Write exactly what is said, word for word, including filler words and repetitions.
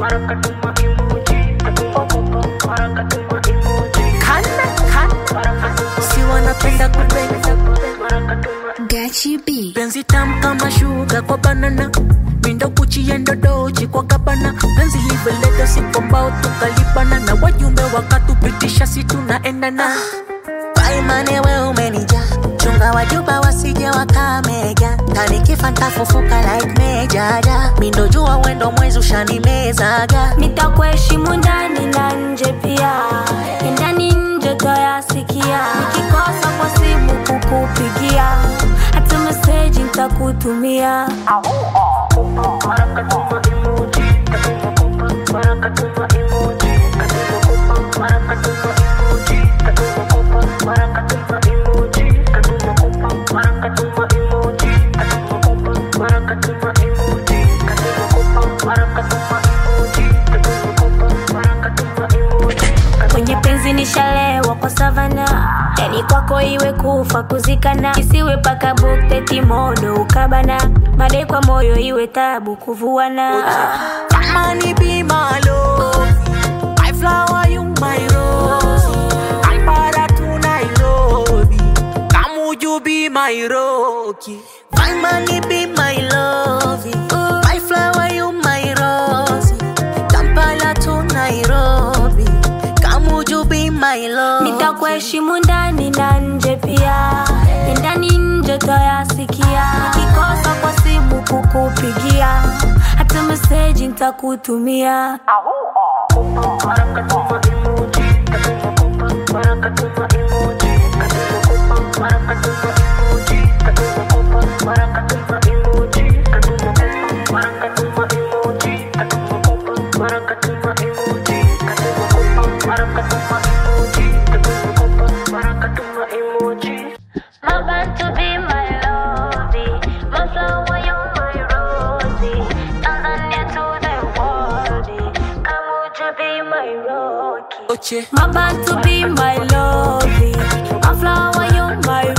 Marakatuma emoji. Marakatuma emoji. Kana kana si wanapenda kupenda. Gachi B. Penzi tamu kama sugar kwa banana. Mindo kuchi endo doji kwa kabana. Penzi live leto sipo mbao tukalipana. Na wajumbe wakatupitisha si tunaendana. Paimane we umenija. Chunga wajuba wasije wakamega. Kani kifanta fufuka like mejaja. Mindo jua wendo mwezi ushanimezaga. Nitakuheshimu ndani na nje pia. Ndani nje toyasikia. Nikikosa kwa simu kukupigia. Hata message nitakutumia. Marakatuma emoji. Marakatuma emoji. Marakatuma emoji. Marakatuma emoji. Marakatuma emoji. Marakatuma emoji. Marakatuma emoji. Marakatuma emoji. Kwenye penzi nishalewa kwa savana. Yani kwako iwe kufa kuzikana. Isiwe paka bukte timodo ukabana. Made kwa moyo iwe tabu kuvuana. Tamani be my love. My flower you my rose. Kampara to Nairobi. Kamuju be my rocky. My money be my love. My flower you my rose. Kampala to Nairobi. Kamuju be my love. Nitakuheshimu ndani na nje pia. Ndani nje toyasikia. Nikikosa kwa simu kukupigia. Hata message nitakutumia. Marakatuma emoji. Marakatuma emoji. Marakatuma emoji. Marakatuma emoji. Marakatuma emoji. Marakatuma emoji. Marakatuma emoji. Marakatuma emoji. My band to be my lovey. My flower, you're my rosy. Tanzania to the world. Come would you be my rocky? Oche. My band to be my lovey. My flower, you're my